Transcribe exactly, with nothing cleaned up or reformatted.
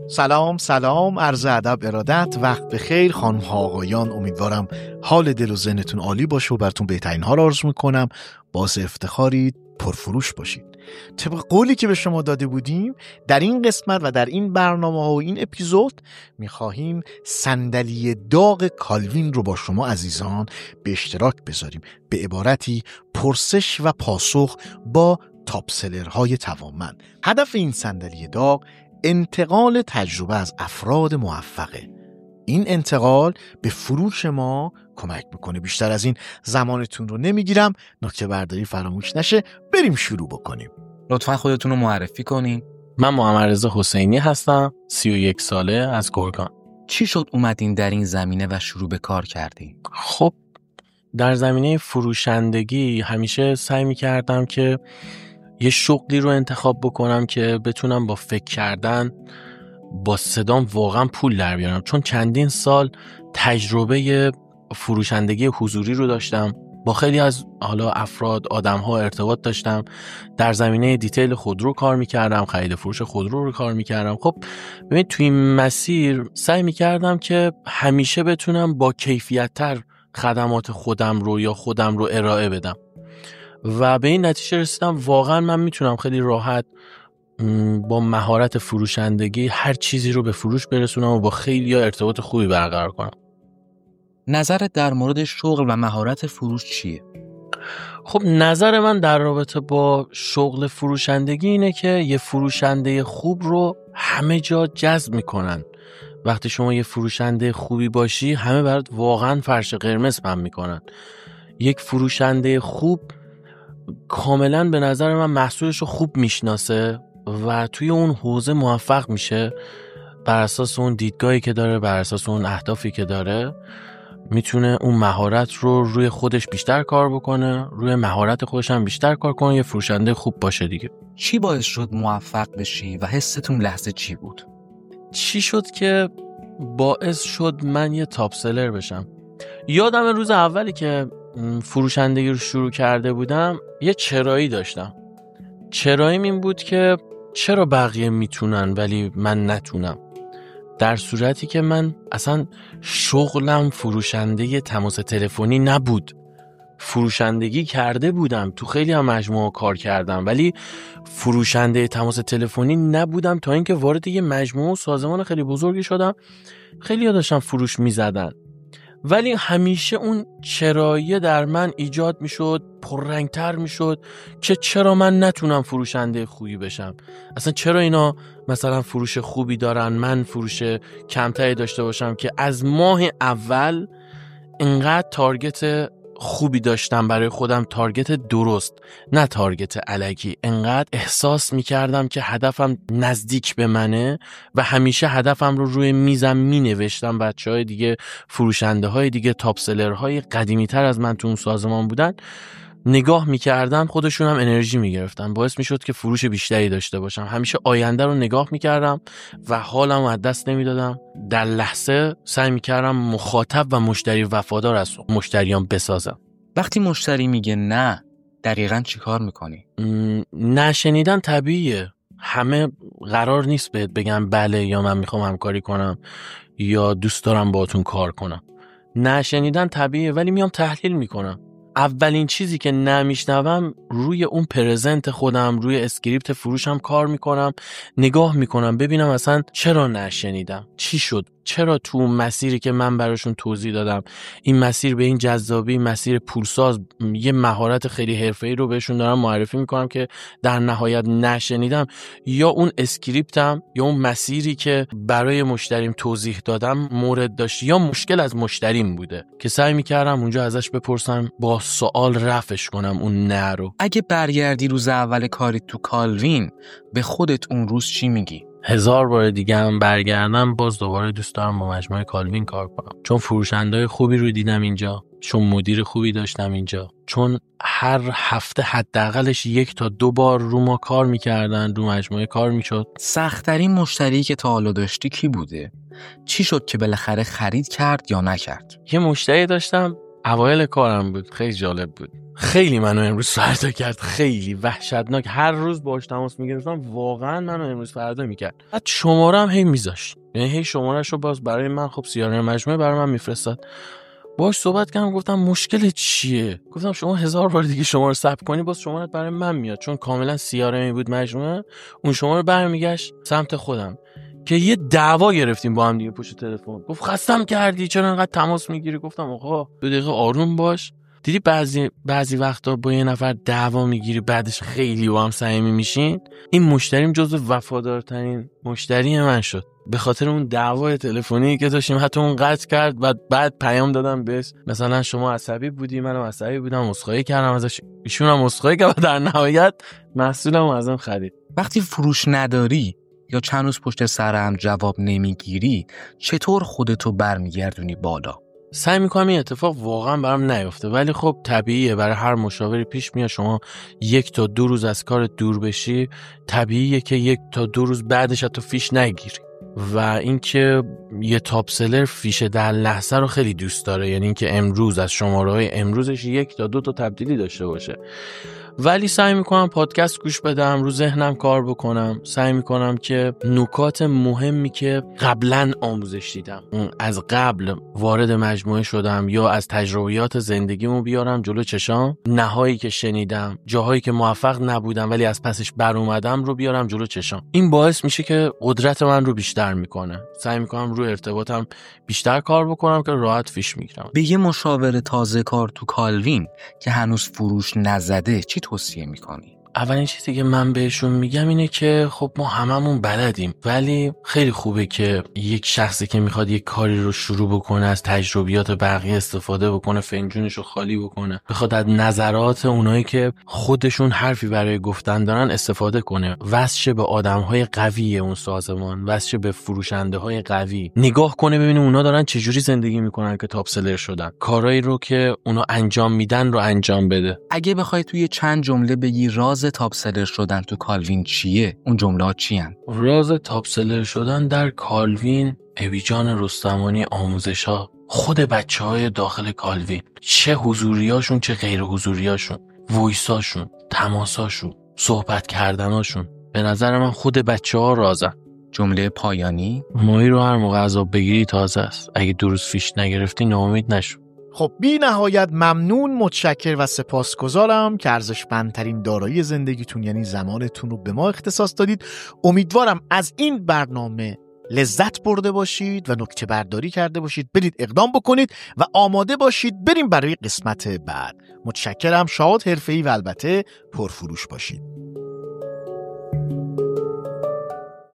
سلام سلام، عرض ادب ارادت، وقت بخیر خانم ها آقایان. امیدوارم حال دل و ذهنتون عالی باشه و براتون بهترین ها رو آرزو میکنم. باعث افتخارید، پرفروش باشید. طبق قولی که به شما داده بودیم در این قسمت و در این برنامه ها و این اپیزود میخواهیم صندلی داغ کالوین رو با شما عزیزان به اشتراک بذاریم. به عبارتی پرسش و پاسخ با تاپ سلرهای توانمند. هدف این صندلی داغ انتقال تجربه از افراد موفقه. این انتقال به فروش ما کمک میکنه. بیشتر از این زمانتون رو نمیگیرم، نکته برداری فراموش نشه. بریم شروع بکنیم. لطفا خودتون رو معرفی کنین. من محمد رضا حسینی هستم، سی و یک ساله، از گرگان. چی شد اومدین در این زمینه و شروع به کار کردین؟ خب در زمینه فروشندگی همیشه سعی میکردم که یه شغلی رو انتخاب بکنم که بتونم با فکر کردن با صدام واقعا پول در بیارم، چون چندین سال تجربه فروشندگی حضوری رو داشتم، با خیلی از حالا افراد آدم‌ها ارتباط داشتم، در زمینه دیتیل خودرو کار می‌کردم، خرید فروش خودرو رو کار می‌کردم. خب ببین توی این مسیر سعی می‌کردم که همیشه بتونم با کیفیت‌تر خدمات خودم رو یا خودم رو ارائه بدم و به این نتیجه رسیدم واقعا من میتونم خیلی راحت با مهارت فروشندگی هر چیزی رو به فروش برسونم و با خیلی یا ارتباط خوبی برقرار کنم. نظرت در مورد شغل و مهارت فروش چیه؟ خب نظر من در رابطه با شغل فروشندگی اینه که یه فروشنده خوب رو همه جا جذب میکنن. وقتی شما یه فروشنده خوبی باشی همه برات واقعا فرش قرمز پهن میکنن. یک فروشنده خوب کاملا به نظر من محصولش رو خوب میشناسه و توی اون حوزه موفق میشه. بر اساس اون دیدگاهی که داره، بر اساس اون اهدافی که داره، میتونه اون مهارت رو روی خودش بیشتر کار بکنه، روی مهارت خودش هم بیشتر کار کنه، یه فروشنده خوب باشه دیگه. چی باعث شد موفق بشی و حستون لحظه چی بود؟ چی شد که باعث شد من یه تاپ سلر بشم؟ یادم روز اولی که فروشندگی رو شروع کرده بودم یه چرایی داشتم. چراییم این بود که چرا بقیه میتونن ولی من نتونم، در صورتی که من اصلا شغلم فروشنده تماس تلفنی نبود. فروشندگی کرده بودم، تو خیلی هم مجموعه کار کردم، ولی فروشنده تماس تلفنی نبودم تا اینکه وارد یه مجموعه و سازمان خیلی بزرگی شدم. خیلی ها داشتن فروش میزدن ولی همیشه اون چراییه در من ایجاد میشد، پررنگتر میشد که چرا من نتونم فروشنده خوبی بشم. اصلا چرا اینا مثلا فروش خوبی دارن من فروش کمتری داشته باشم، که از ماه اول اینقدر تارگت خوبی داشتم برای خودم، تارگت درست نه تارگت الکی. انقدر احساس میکردم که هدفم نزدیک به منه و همیشه هدفم رو روی میزم مینوشتم. بچه های دیگه، فروشنده های دیگه، تاپ سلر های قدیمی تر از من تو اون سازمان بودن، نگاه میکردم خودشون هم انرژی میگرفتن، باعث میشد که فروش بیشتری داشته باشم. همیشه آینده رو نگاه میکردم و حالم رو از دست نمیدادم. در لحظه سعی میکردم مخاطب و مشتری وفادار از مشتریان بسازم. وقتی مشتری میگه نه، دقیقاً چی کار میکنی؟ نه شنیدن طبیعیه. همه قرار نیست بهت بگم بله یا من میخوام همکاری کنم یا دوست دارم باهاتون کار کنم. نه شنیدن طبیعیه، ولی میام تحلیل میکنم. اولین چیزی که نمیشنوم روی اون پرزنت خودم، روی اسکریپت فروشم کار میکنم، نگاه میکنم ببینم اصلا چرا نشنیدم، چی شد، چرا تو مسیری که من براشون توضیح دادم، این مسیر به این جذابی، مسیر پولساز، یه مهارت خیلی حرفه‌ای رو بهشون دارم معرفی میکنم که در نهایت نشنیدم، یا اون اسکریپتم یا اون مسیری که برای مشتریم توضیح دادم مورد داشت یا مشکل از مشتریم بوده که سعی میکردم اونجا ازش بپرسم، با سوال رفعش کنم اون نه رو. اگه برگردی روز اول کاریت تو کالوین، به خودت اون روز چی میگی؟ هزار بار دیگه هم برگردم باز دوباره دوست دارم با مجموعه کالوین کار کنم، چون فروشنده‌های خوبی رو دیدم اینجا، چون مدیر خوبی داشتم اینجا، چون هر هفته حداقلش یک تا دو بار رو ما کار میکردن، رو مجموعه کار میشد. سخت‌ترین مشتری که تا حالا داشتی کی بوده؟ چی شد که بالاخره خرید کرد یا نکرد؟ یه مشتری داشتم اوایل کارم بود، خیلی جالب بود. خیلی منو امروز فردا کرد، خیلی وحشتناک. هر روز باهاش تماس میگرفتم، واقعا منو امروز فردا میکرد. بعد شماره هم هی میذاشت، یعنی هی شمارهشو باز برای من خب سیاره مجموعه برای من میفرستاد. باهاش صحبت کردم، گفتم مشکل چیه؟ گفتم شما هزار بار دیگه شما رو ثبت کنی باز شمارت برای من میاد، چون کاملا سیاره می بود مجموعه. اون شما رو برمیگشت سمت خودم که یه دعوا گرفتیم با هم دیگه پشت تلفن. گفت خستم کردی، چرا انقدر تماس میگیری؟ گفتم آقا دو دقیقه آروم باش. دیدی بعضی بعضی وقتا با یه نفر دعوا میگیری بعدش خیلی با هم صمیمی میشین. این مشتریم جزو وفادارترین مشتری من شد به خاطر اون دعوای تلفنی که داشتیم. حتی اون قطع کرد، بعد بعد پیام دادم بهش مثلا شما عصبی بودی، منم عصبی بودم، عذرخواهی کردم ازش، ایشون هم عذرخواهی کرد، در نهایت محصولمو ازم خرید. وقتی فروش نداری یا چند روز پشت سرم جواب نمیگیری، چطور خودتو برمیگردونی بالا؟ سعی میکنم این اتفاق واقعا برام نیفته، ولی خب طبیعیه، برای هر مشاوری پیش میاد شما یک تا دو روز از کار دور بشی، طبیعیه که یک تا دو روز بعدش حتی فیش نگیری. و اینکه یه تاپ سلر فیش در لحظه رو خیلی دوست داره، یعنی اینکه امروز از شماره‌های امروزش یک تا دو تا تبدیلی داشته باشه. ولی سعی میکنم پادکست گوش بدم، رو ذهنم کار بکنم، سعی میکنم که نکات مهمی که قبلا آموزش دیدم، از قبل وارد مجموعه شدم یا از تجربیات زندگیمو بیارم جلو چشام، نهایی که شنیدم، جاهایی که موفق نبودم ولی از پسش بر اومدم رو بیارم جلو چشام. این باعث میشه که قدرت من رو بیشتر میکنه. سعی میکنم رو ارتباطم بیشتر کار بکنم که راحت فیش میگیرم. به یه مشاور تازه کار تو کالوین که هنوز فروش نزده چی توصیه میکنی؟ اولین چیزی که من بهشون میگم اینه که خب ما هممون بلدیم، ولی خیلی خوبه که یک شخصی که میخواد یک کاری رو شروع بکنه از تجربیات بقیه استفاده بکنه، فنجونش رو خالی بکنه، بخواد از نظرات اونایی که خودشون حرفی برای گفتن دارن استفاده کنه، واسه به آدمهای قوی اون سازمان، واسه به فروشنده های قوی، نگاه کنه ببینه اونا دارن چجوری زندگی میکنن که تاپ سلر شدن، کارایی رو که اونا انجام میدن رو انجام بده. اگه بخوای توی چند جمله بگی راز تاپ سلر شدن تو کالوین چیه، اون جمله ها چی هن؟ راز تاپ سلر شدن در کالوین، ابی جان رستمانی آموزش ها، خود بچه های داخل کالوین، چه حضوریاشون چه غیر حضوریاشون، وایساشون، تماساشون، صحبت کردناشون، به نظر من خود بچه ها رازن. جمله پایانی؟ ماهی رو هر موقع عذاب بگیری تازه است، اگه دو روز فیش نگرفتی ناامید نشو. خب بی نهایت ممنون، متشکر و سپاسگزارم که ارزشمندترین دارایی زندگیتون یعنی زمانتون رو به ما اختصاص دادید. امیدوارم از این برنامه لذت برده باشید و نکته برداری کرده باشید، برید اقدام بکنید و آماده باشید بریم برای قسمت بعد. متشکرم، شاد، حرفه‌ای و البته پرفروش باشید.